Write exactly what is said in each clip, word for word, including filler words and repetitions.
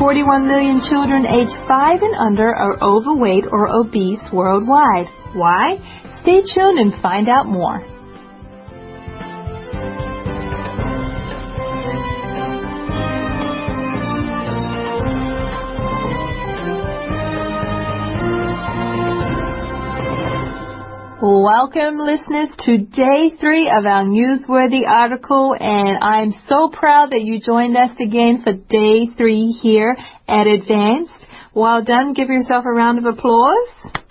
forty-one million children aged five and under are overweight or obese worldwide. Why? Stay tuned and find out more. Welcome, listeners, to day three of our newsworthy article, and I'm so proud that you joined us again for day three here at Advanced. Well done. Give yourself a round of applause.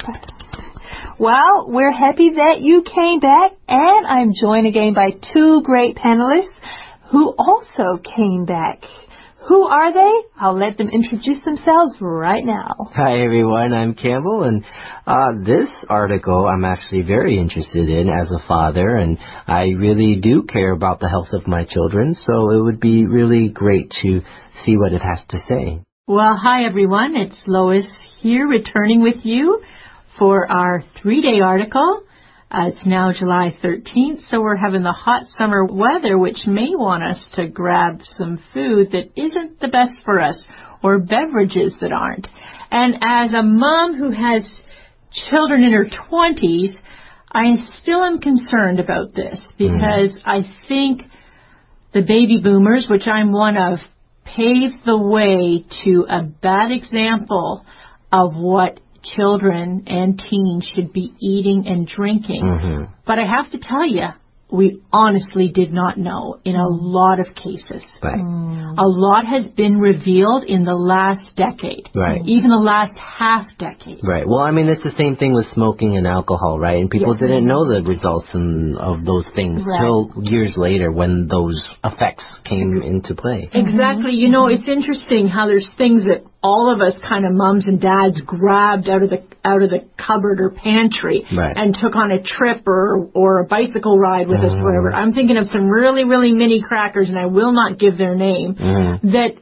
Well, we're happy that you came back, and I'm joined again by two great panelists who also came back. Who are they? I'll let them introduce themselves right now. Hi, everyone. I'm Campbell, and uh, this article I'm actually very interested in as a father, and I really do care about the health of my children, so it would be really great to see what it has to say. Well, hi, everyone. It's Lois here, returning with you for our three-day article. Uh, it's now July thirteenth, so we're having the hot summer weather, which may want us to grab some food that isn't the best for us, or beverages that aren't. And as a mom who has children in her twenties, I still am concerned about this, because mm. I think the baby boomers, which I'm one of, paved the way to a bad example of what children and teens should be eating and drinking. Mm-hmm. But I have to tell you, we honestly did not know in a lot of cases. Right. Mm. A lot has been revealed in the last decade. Right. Even the last half decade. Right. Well, I mean, it's the same thing with smoking and alcohol, right? And people yes. didn't know the results in, of those things right. till years later when those effects came into play. Exactly. You know, it's interesting how there's things that all of us kind of mums and dads grabbed out of the out of the cupboard or pantry right. and took on a trip or or a bicycle ride with mm-hmm. us, whatever. I'm thinking of some really, really mini crackers, and I will not give their name, mm-hmm. that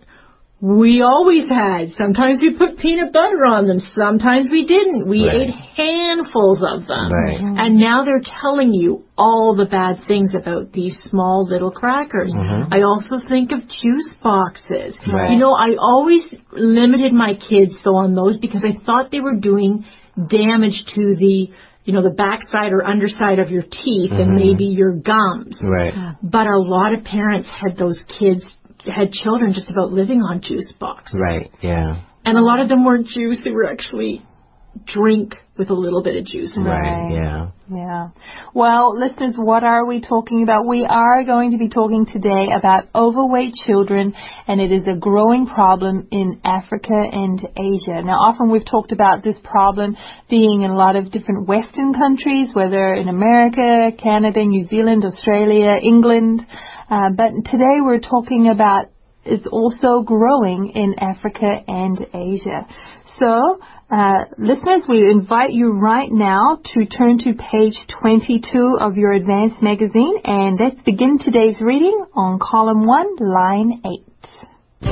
we always had. Sometimes we put peanut butter on them. Sometimes we didn't. We right. ate handfuls of them. Right. And now they're telling you all the bad things about these small little crackers. Mm-hmm. I also think of juice boxes. Right. You know, I always limited my kids, though, on those because I thought they were doing damage to the, you know, the backside or underside of your teeth mm-hmm. and maybe your gums. Right. But a lot of parents had those kids, had children just about living on juice boxes. Right, yeah. And a lot of them weren't juice. They were actually drink with a little bit of juice in it. Right, yeah. Yeah. Well, listeners, what are we talking about? We are going to be talking today about overweight children, and it is a growing problem in Africa and Asia. Now, often we've talked about this problem being in a lot of different Western countries, whether in America, Canada, New Zealand, Australia, England. Uh, but today we're talking about it's also growing in Africa and Asia. So, uh, listeners, we invite you right now to turn to page twenty-two of your Advanced magazine, and let's begin today's reading on column one, line eight.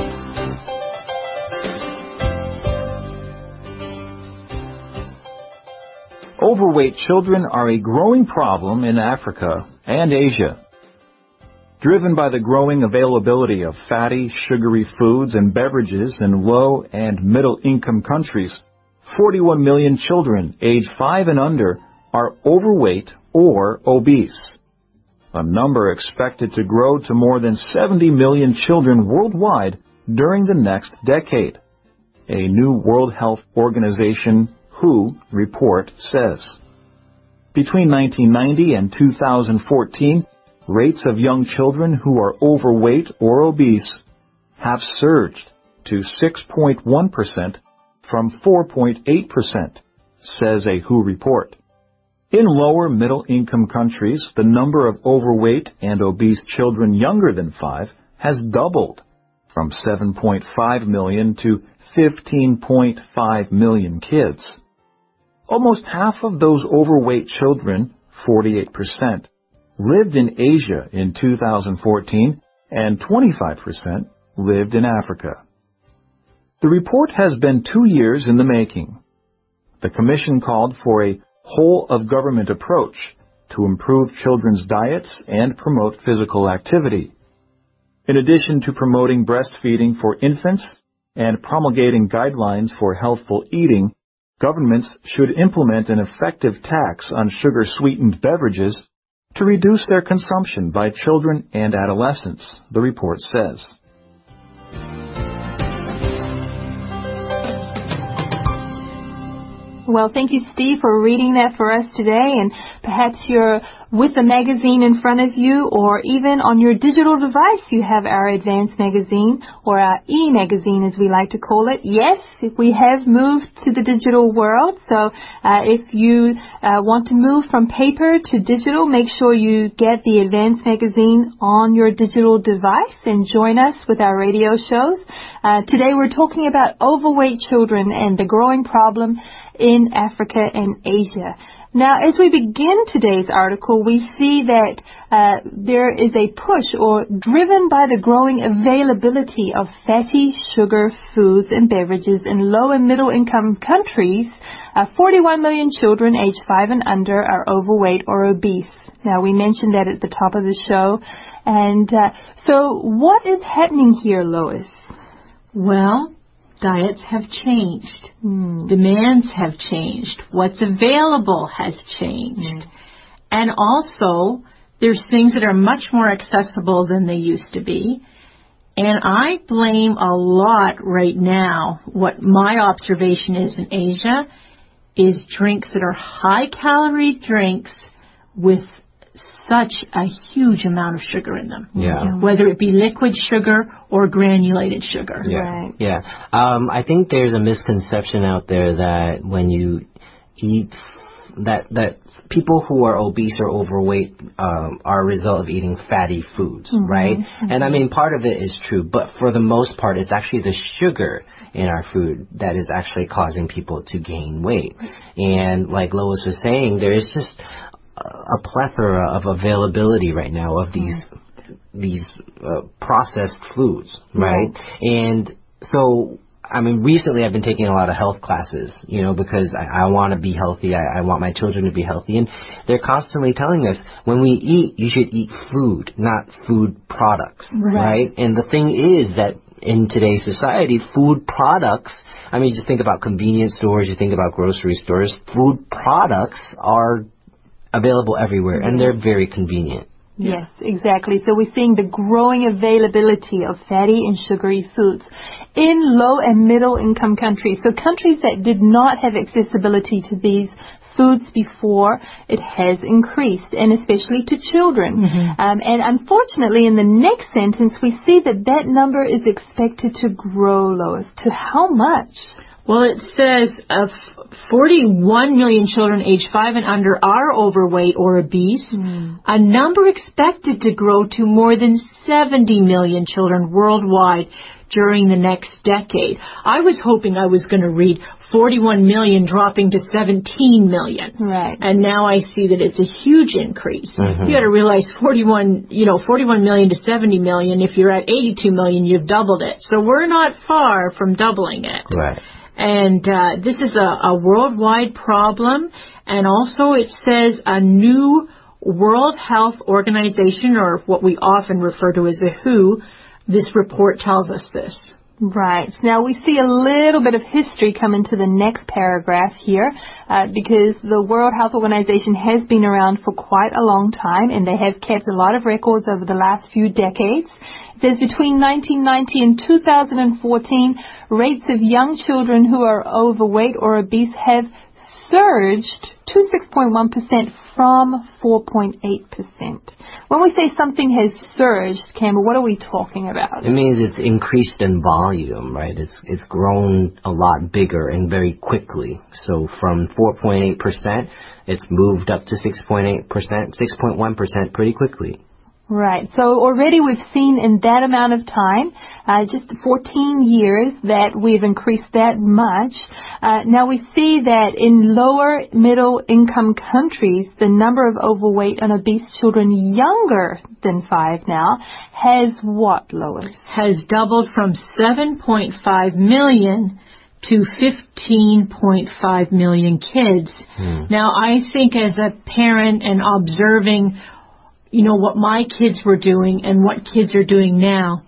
Overweight children are a growing problem in Africa and Asia. Driven by the growing availability of fatty, sugary foods and beverages in low and middle-income countries, forty-one million children aged five and under are overweight or obese, a number expected to grow to more than seventy million children worldwide during the next decade, a new World Health Organization W H O report says. Between nineteen ninety and two thousand fourteen, rates of young children who are overweight or obese have surged to six point one percent from four point eight percent, says a W H O report. In lower middle-income countries, the number of overweight and obese children younger than five has doubled, from seven point five million to fifteen point five million kids. Almost half of those overweight children, forty-eight percent, lived in Asia in two thousand fourteen, and twenty-five percent lived in Africa. The report has been two years in the making. The Commission called for a whole-of-government approach to improve children's diets and promote physical activity. In addition to promoting breastfeeding for infants, and promulgating guidelines for healthful eating, governments should implement an effective tax on sugar-sweetened beverages to reduce their consumption by children and adolescents, the report says. Well, thank you, Steve, for reading that for us today. And perhaps you're with the magazine in front of you, or even on your digital device you have our Advanced magazine, or our e-magazine as we like to call it. Yes, we have moved to the digital world, so uh, if you uh, want to move from paper to digital, make sure you get the Advanced magazine on your digital device and join us with our radio shows. Uh, today we're talking about overweight children and the growing problem in Africa and Asia. Now, as we begin today's article, we see that uh, there is a push, or driven by the growing availability of fatty sugar foods and beverages in low and middle income countries. Uh, forty-one million children aged five and under are overweight or obese. Now, we mentioned that at the top of the show. And uh, so what is happening here, Lois? Well, diets have changed. Mm. Demands have changed. What's available has changed. Mm. And also, there's things that are much more accessible than they used to be. And I blame a lot right now, what my observation is in Asia, is drinks that are high-calorie drinks with such a huge amount of sugar in them. Yeah. Whether it be liquid sugar or granulated sugar. Yeah. Right. Yeah. Um, I think there's a misconception out there that when you eat, that that people who are obese or overweight um, are a result of eating fatty foods, Mm-hmm. right? Mm-hmm. And I mean, part of it is true, but for the most part, it's actually the sugar in our food that is actually causing people to gain weight. And like Lois was saying, there is just a plethora of availability right now of these these uh, processed foods, right? Yeah. And so, I mean, recently I've been taking a lot of health classes, you know, because I, I want to be healthy. I, I want my children to be healthy. And they're constantly telling us, when we eat, you should eat food, not food products, Right. right? And the thing is that in today's society, food products, I mean, just think about convenience stores, you think about grocery stores, food products are available everywhere, and they're very convenient. Yes, exactly. So we're seeing the growing availability of fatty and sugary foods in low and middle income countries. So countries that did not have accessibility to these foods before, it has increased, and especially to children. Mm-hmm. Um, and unfortunately, in the next sentence, we see that that number is expected to grow, Lois. To how much? Well, it says uh, forty-one million children aged five and under are overweight or obese, Mm. a number expected to grow to more than seventy million children worldwide during the next decade. I was hoping I was going to read forty-one million dropping to seventeen million. Right. And now I see that it's a huge increase. Mm-hmm. You got to realize forty-one, you know, forty-one million to seventy million. If you're at eighty-two million, you've doubled it. So we're not far from doubling it. Right. And uh, this is a, a worldwide problem. And also it says a new World Health Organization, or what we often refer to as the W H O, this report tells us this. Right. Now we see a little bit of history come into the next paragraph here, uh, because the World Health Organization has been around for quite a long time, and they have kept a lot of records over the last few decades. It says between nineteen ninety and two thousand fourteen, rates of young children who are overweight or obese have surged to six point one percent from four point eight percent. When we say something has surged, Campbell, what are we talking about? It means it's increased in volume, right? It's it's grown a lot bigger and very quickly. So from four point eight percent, it's moved up to six point eight percent, six point one percent pretty quickly. Right. So already we've seen in that amount of time, uh, just fourteen years, that we've increased that much. Uh, now we see that in lower middle income countries, the number of overweight and obese children younger than five now has what, Lois? Has doubled from seven point five million to fifteen point five million kids. Hmm. Now I think as a parent and observing, you know, what my kids were doing and what kids are doing now,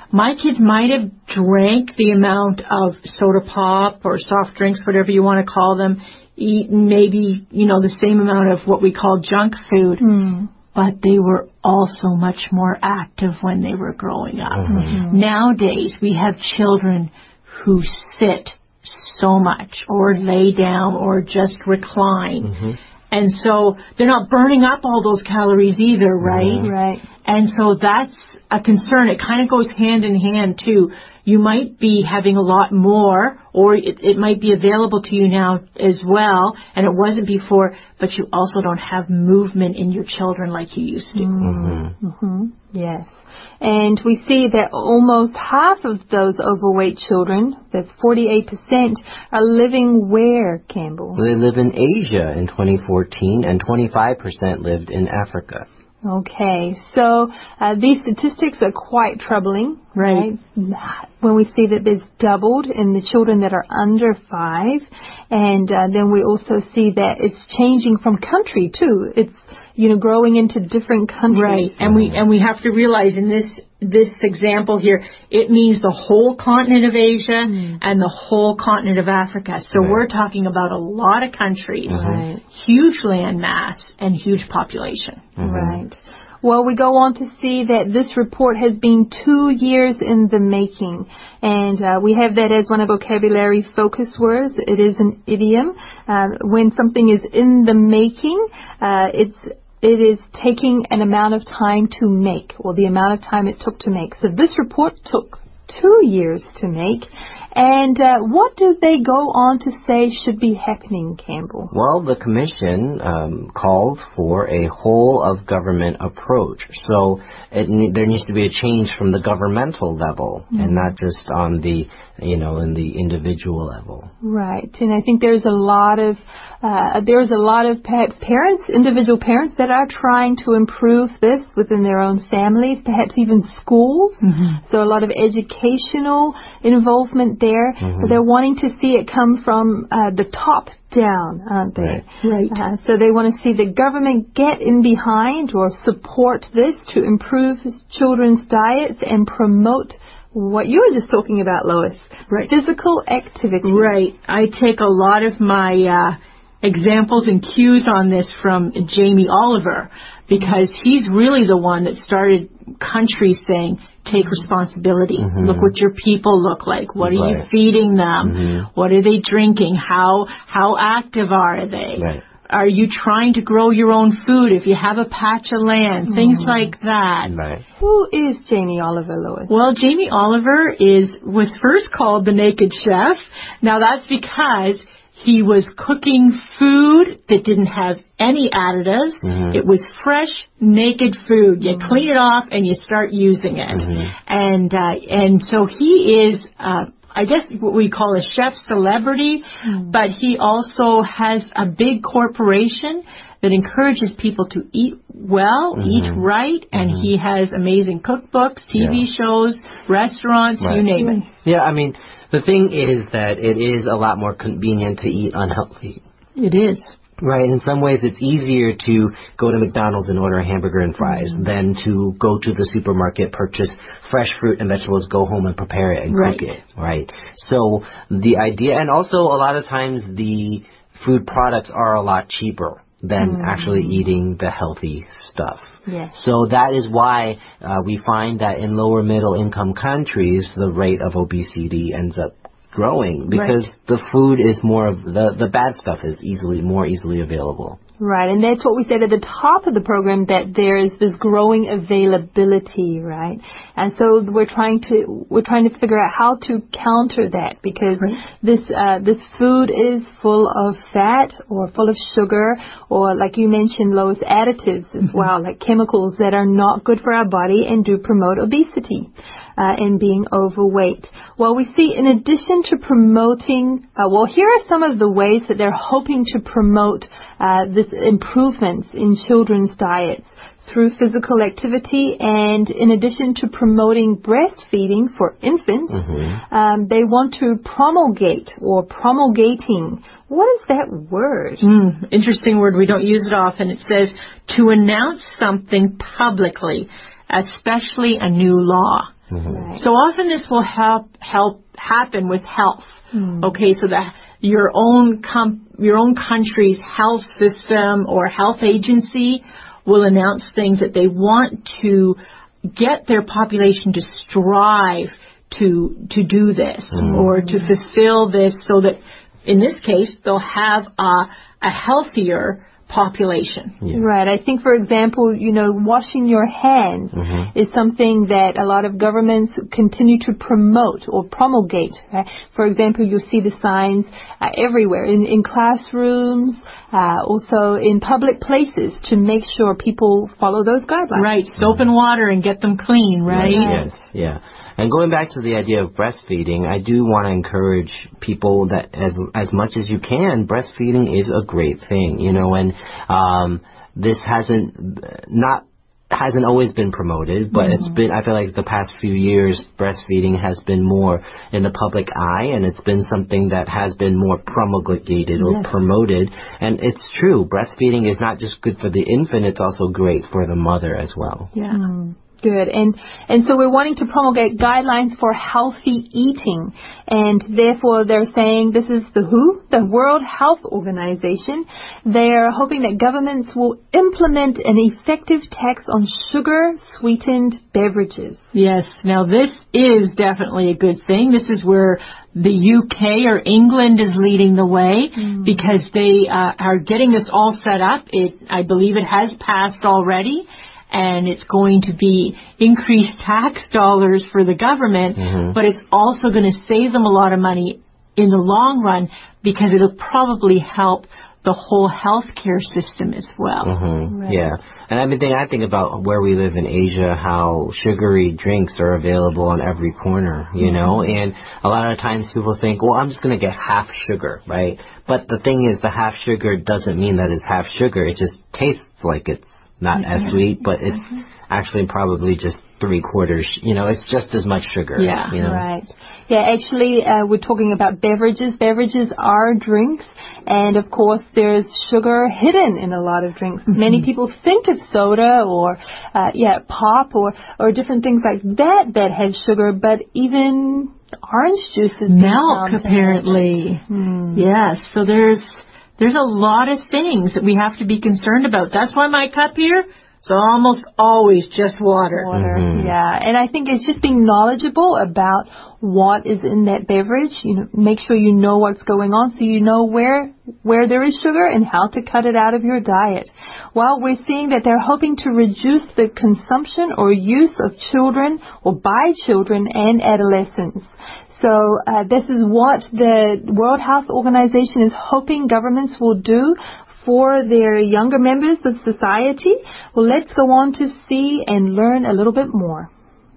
my kids might have drank the amount of soda pop or soft drinks, whatever you want to call them, eaten maybe, you know, the same amount of what we call junk food. Mm. But they were also much more active when they were growing up. Mm-hmm. Nowadays, we have children who sit so much or lay down or just recline. Mm-hmm. And so they're not burning up all those calories either, right? Mm-hmm. Right. And so that's a concern. It kind of goes hand in hand, too. You might be having a lot more, or it, it might be available to you now as well, and it wasn't before, but you also don't have movement in your children like you used to. Mm-hmm. Mm-hmm. Yes. And we see that almost half of those overweight children, that's forty-eight percent, are living where, Campbell? They live in Asia in twenty fourteen, and twenty-five percent lived in Africa. Okay, so uh, these statistics are quite troubling, right? right? When we see that there's doubled in the children that are under five, and uh, then we also see that it's changing from country too. It's, you know, growing into different countries. Right, and we and we have to realize in this this example here, it means the whole continent of Asia mm. and the whole continent of Africa. So right. we're talking about a lot of countries, right. huge land mass, and huge population. Mm-hmm. Right. Well, we go on to see that this report has been two years in the making, and uh, we have that as one of vocabulary focus words. It is an idiom. Uh, when something is in the making, uh, it's It is taking an amount of time to make, or the amount of time it took to make. So this report took two years to make. And uh, what do they go on to say should be happening, Campbell? Well, the Commission um, called for a whole-of-government approach. So it ne- there needs to be a change from the governmental level mm-hmm. and not just on the, you know, in the individual level. Right. And I think there's a lot of, uh, there's a lot of perhaps parents, individual parents that are trying to improve this within their own families, perhaps even schools. Mm-hmm. So a lot of educational involvement there, mm-hmm. but they're wanting to see it come from uh, the top down, aren't they? Right. right. Uh, so they want to see the government get in behind or support this to improve children's diets and promote what you were just talking about, Lois. Right. Physical activity. Right. I take a lot of my uh, examples and cues on this from Jamie Oliver, because he's really the one that started countries saying, take responsibility. Mm-hmm. Look what your people look like. What are right. you feeding them? Mm-hmm. What are they drinking? How how active are they? Right. Are you trying to grow your own food if you have a patch of land? Mm-hmm. Things like that. Right. Who is Jamie Oliver, Lois? Well, Jamie Oliver is was first called the Naked Chef. Now that's because he was cooking food that didn't have any additives. Mm-hmm. It was fresh, naked food. You mm-hmm. clean it off and you start using it. Mm-hmm. And uh, and so he is, uh, I guess, what we call a chef celebrity, mm-hmm. but he also has a big corporation that encourages people to eat well, mm-hmm. eat right, and mm-hmm. he has amazing cookbooks, T V yeah. shows, restaurants, right. you name it. Yeah, I mean, the thing is that it is a lot more convenient to eat unhealthy. It is. Right. In some ways, it's easier to go to McDonald's and order a hamburger and fries mm-hmm. than to go to the supermarket, purchase fresh fruit and vegetables, go home and prepare it and right. cook it. Right. So the idea, and also a lot of times the food products are a lot cheaper than mm-hmm. actually eating the healthy stuff. Yes. So that is why uh, we find that in lower middle income countries, the rate of obesity ends up growing because right. the food is more of the, the bad stuff is easily more easily available. Right, and that's what we said at the top of the program, that there is this growing availability, right? And so we're trying to we're trying to figure out how to counter that, because right. this uh, this food is full of fat or full of sugar, or like you mentioned, Lois, additives as mm-hmm. well, like chemicals that are not good for our body and do promote obesity. Uh, and being overweight. Well, we see in addition to promoting, uh, well, here are some of the ways that they're hoping to promote uh, this improvements in children's diets through physical activity, and in addition to promoting breastfeeding for infants, mm-hmm. um, they want to promulgate or promulgating. What is that word? Mm, interesting word. We don't use it often. It says to announce something publicly, especially a new law. Mm-hmm. Right. So often this will help help happen with health. Mm. Okay, so that your own com- your own country's health system or health agency will announce things that they want to get their population to strive to to do this Mm. or to fulfill this, so that in this case they'll have a, a healthier population. Yeah. Right. I think, for example, you know, washing your hands Mm-hmm. is something that a lot of governments continue to promote or promulgate. Right? For example, you'll see the signs uh, everywhere, in, in classrooms, uh, also in public places, to make sure people follow those guidelines. Right, soap and water and get them clean, right? Yes, yeah. And going back to the idea of breastfeeding, I do want to encourage people that as as much as you can, breastfeeding is a great thing, you know, and um, this hasn't not hasn't always been promoted, but mm-hmm. it's been, I feel like the past few years, breastfeeding has been more in the public eye, and it's been something that has been more promulgated or yes. promoted. And it's true, breastfeeding is not just good for the infant, it's also great for the mother as well. Yeah. Mm. Good. And and so we're wanting to promulgate guidelines for healthy eating. And therefore they're saying, this is the W H O, the World Health Organization. They're hoping that governments will implement an effective tax on sugar-sweetened beverages. Yes. Now this is definitely a good thing. This is where the U K or England is leading the way mm. because they uh, are getting this all set up. It, I believe it has passed already. And it's going to be increased tax dollars for the government, mm-hmm. but it's also going to save them a lot of money in the long run, because it'll probably help the whole healthcare system as well. Mm-hmm. Right. Yeah. And I mean, I think about where we live in Asia, how sugary drinks are available on every corner, you mm-hmm. know, and a lot of times people think, well, I'm just going to get half sugar, right? But the thing is, the half sugar doesn't mean that it's half sugar. It just tastes like it's not mm-hmm. as sweet, but it's actually probably just three quarters, you know, it's just as much sugar. Yeah, you know? Right. Yeah, actually, uh, we're talking about beverages. Beverages are drinks, and of course, there's sugar hidden in a lot of drinks. Mm-hmm. Many people think of soda or, uh, yeah, pop or, or different things like that that have sugar, but even orange juice is milk, apparently. Hmm. Yes, so there's there's a lot of things that we have to be concerned about. That's why my cup here is almost always just water. Water, mm-hmm. yeah. And I think it's just being knowledgeable about what is in that beverage. You know, make sure you know what's going on so you know where where there is sugar and how to cut it out of your diet. Well, we're seeing that they're hoping to reduce the consumption or use of children or by children and adolescents. So uh, this is what the World Health Organization is hoping governments will do for their younger members of society. Well, let's go on to see and learn a little bit more.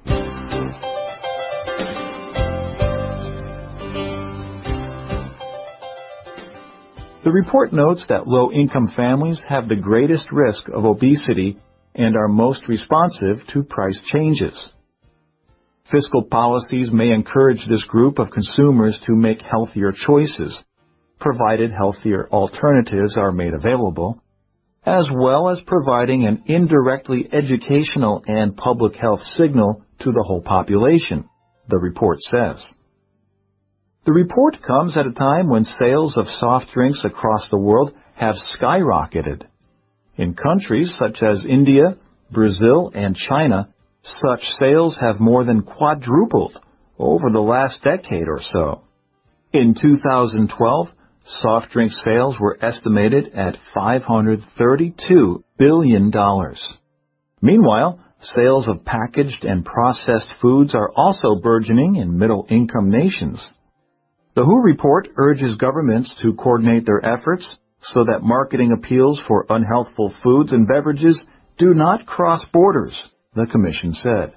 The report notes that low-income families have the greatest risk of obesity and are most responsive to price changes. Fiscal policies may encourage this group of consumers to make healthier choices, provided healthier alternatives are made available, as well as providing an indirectly educational and public health signal to the whole population, the report says. The report comes at a time when sales of soft drinks across the world have skyrocketed. In countries such as India, Brazil, and China, such sales have more than quadrupled over the last decade or so. In two thousand twelve, soft drink sales were estimated at five hundred thirty-two billion dollars. Meanwhile, sales of packaged and processed foods are also burgeoning in middle-income nations. The W H O report urges governments to coordinate their efforts so that marketing appeals for unhealthful foods and beverages do not cross borders, the Commission said.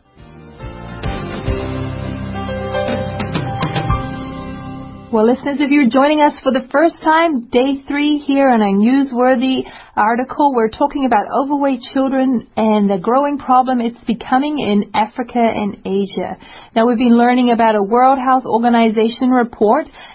Well, listeners, if you're joining us for the first time, day three here on our newsworthy article, we're talking about overweight children and the growing problem it's becoming in Africa and Asia. Now, we've been learning about a World Health Organization report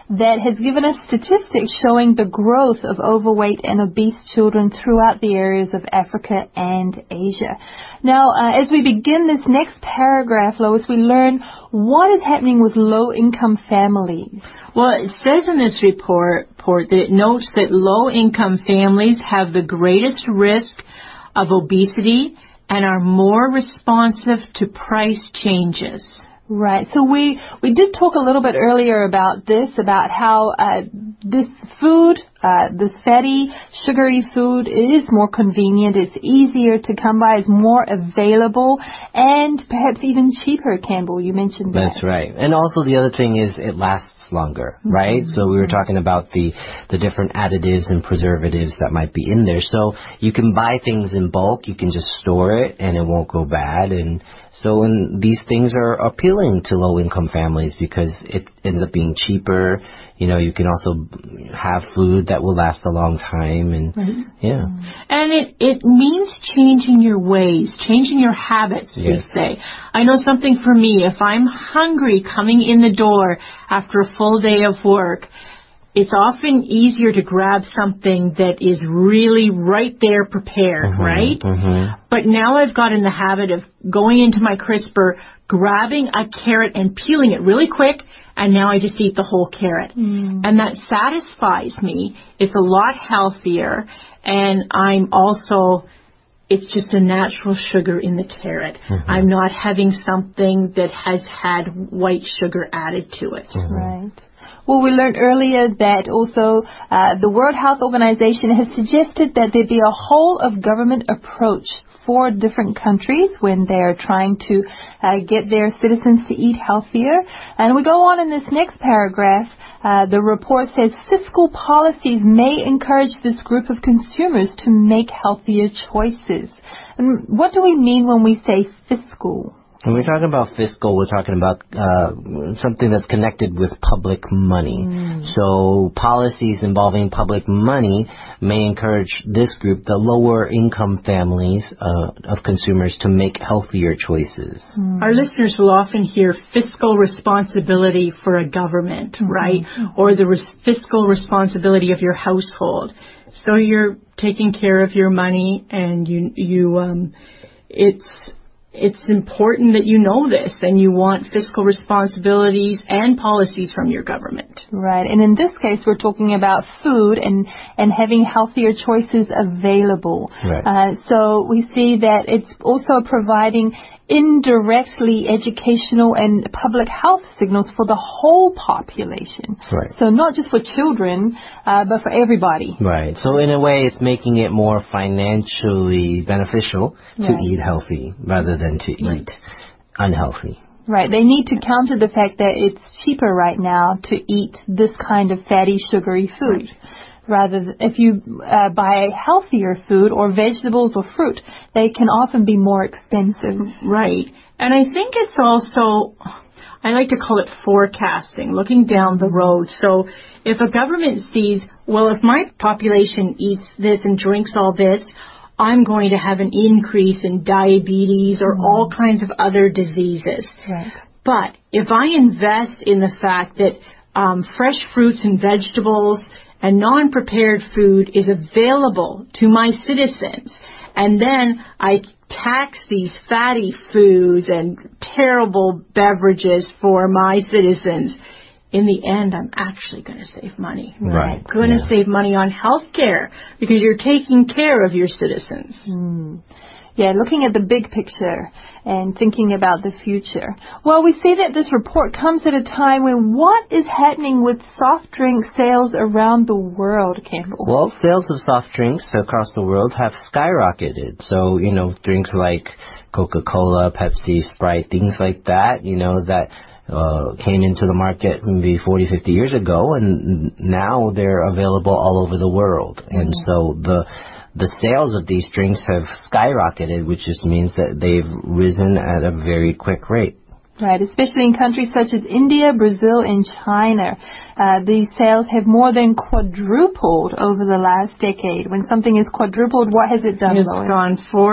that has given us statistics showing the growth of overweight and obese children throughout the areas of Africa and Asia. Now, uh, as we begin this next paragraph, Lois, we learn what is happening with low-income families. Well, it says in this report, report that it notes that low-income families have the greatest risk of obesity and are more responsive to price changes. Right. So we, we did talk a little bit earlier about this, about how uh, this food, uh, this fatty, sugary food is more convenient, it's easier to come by, it's more available, and perhaps even cheaper, Campbell. You mentioned that. That's right. And also the other thing is it lasts longer, right? Mm-hmm. So we were talking about the, the different additives and preservatives that might be in there. So you can buy things in bulk, you can just store it, and it won't go bad. And so and these things are appealing to low-income families because it ends up being cheaper. You know, you can also have food that will last a long time, and right. yeah. And it, it means changing your ways, changing your habits, yes. we say. I know something for me. If I'm hungry coming in the door after a full day of work, it's often easier to grab something that is really right there prepared, mm-hmm, right? Mm-hmm. But now I've got in the habit of going into my crisper, grabbing a carrot and peeling it really quick, and now I just eat the whole carrot. Mm. And that satisfies me. It's a lot healthier, and I'm also, it's just a natural sugar in the carrot. Mm-hmm. I'm not having something that has had white sugar added to it. Mm-hmm. Right. Well, we learned earlier that also uh, the World Health Organization has suggested that there be a whole of government approach for different countries when they are trying to uh, get their citizens to eat healthier. And we go on in this next paragraph. Uh, the report says fiscal policies may encourage this group of consumers to make healthier choices. And what do we mean when we say fiscal? When we're talking about fiscal, we're talking about uh, something that's connected with public money. Mm. So policies involving public money may encourage this group, the lower income families uh, of consumers, to make healthier choices. Mm. Our listeners will often hear fiscal responsibility for a government, mm-hmm. right? Mm-hmm. Or the res- fiscal responsibility of your household. So you're taking care of your money, and you you um, it's. It's important that you know this, and you want fiscal responsibilities and policies from your government. Right. And in this case, we're talking about food and, and having healthier choices available. Right. Uh, so we see that it's also providing indirectly educational and public health signals for the whole population. Right. So not just for children, uh, but for everybody. Right. So in a way, it's making it more financially beneficial to right. eat healthy rather than to right. eat unhealthy. Right. They need to counter the fact that it's cheaper right now to eat this kind of fatty, sugary food. Right. Rather than if you uh, buy healthier food or vegetables or fruit, they can often be more expensive. Right. And I think it's also, I like to call it forecasting, looking down the road. So if a government sees, well, if my population eats this and drinks all this, I'm going to have an increase in diabetes or mm. all kinds of other diseases. Right. But if I invest in the fact that um, fresh fruits and vegetables and non-prepared food is available to my citizens, and then I tax these fatty foods and terrible beverages for my citizens, in the end, I'm actually going to save money. Right. I'm going yeah. to save money on health care because you're taking care of your citizens. Mm. Yeah, looking at the big picture and thinking about the future. Well, we see that this report comes at a time when what is happening with soft drink sales around the world, Campbell? Well, sales of soft drinks across the world have skyrocketed. So, you know, drinks like Coca-Cola, Pepsi, Sprite, things like that, you know, that uh, came into the market maybe forty, fifty years ago, and now they're available all over the world. Mm-hmm. And so the The sales of these drinks have skyrocketed, which just means that they've risen at a very quick rate. Right, especially in countries such as India, Brazil, and China. Uh, these sales have more than quadrupled over the last decade. When something is quadrupled, what has it done, It's Lois? gone four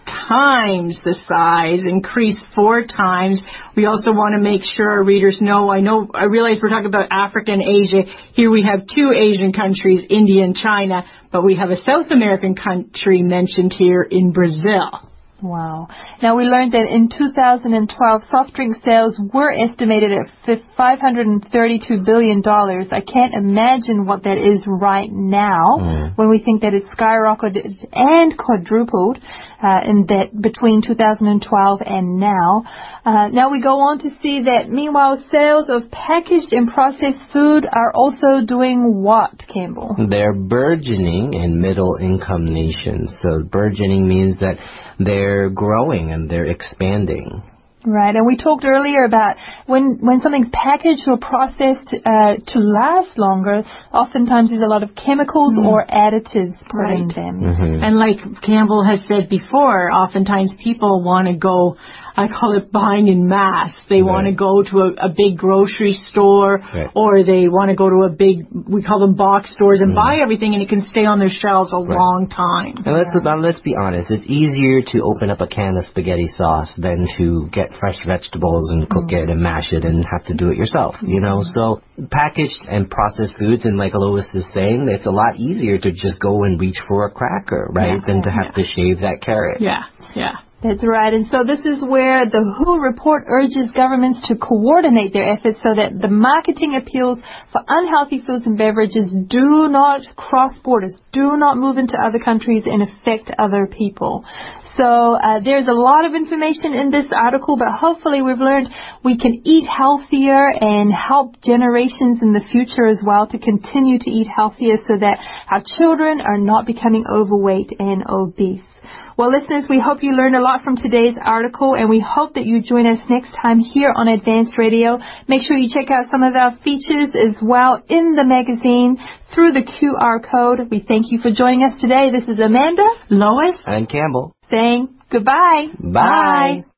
times the size, increased four times. We also want to make sure our readers know, I know, I realize we're talking about Africa and Asia. Here we have two Asian countries, India and China, but we have a South American country mentioned here in Brazil. Wow. Now, we learned that in two thousand twelve, soft drink sales were estimated at five hundred thirty-two billion dollars. I can't imagine what that is right now mm. when we think that it's skyrocketed and quadrupled uh, in that between two thousand twelve and now. Uh, now, we go on to see that, meanwhile, sales of packaged and processed food are also doing what, Campbell? They're burgeoning in middle-income nations. So burgeoning means that they're growing and they're expanding. Right, and we talked earlier about when when something's packaged or processed uh, to last longer, oftentimes there's a lot of chemicals mm. or additives put right. in them. Mm-hmm. And like Campbell has said before, oftentimes people want to go, I call it buying in mass. They right. want to go to a, a big grocery store right. or they want to go to a big, we call them box stores and mm. buy everything, and it can stay on their shelves a right. long time. And let's, yeah. let's be honest, it's easier to open up a can of spaghetti sauce than to get fresh vegetables and cook mm. it and mash it and have to do it yourself, you know. So packaged and processed foods, and like Lois is saying, it's a lot easier to just go and reach for a cracker, right, yeah. than to have yeah. to shave that carrot. Yeah, yeah. That's right. And so this is where the W H O report urges governments to coordinate their efforts so that the marketing appeals for unhealthy foods and beverages do not cross borders, do not move into other countries and affect other people. So uh, there's a lot of information in this article, but hopefully we've learned we can eat healthier and help generations in the future as well to continue to eat healthier so that our children are not becoming overweight and obese. Well, listeners, we hope you learned a lot from today's article, and we hope that you join us next time here on Advanced Radio. Make sure you check out some of our features as well in the magazine through the Q R code. We thank you for joining us today. This is Amanda, Lois, and Campbell saying goodbye. Bye. Bye.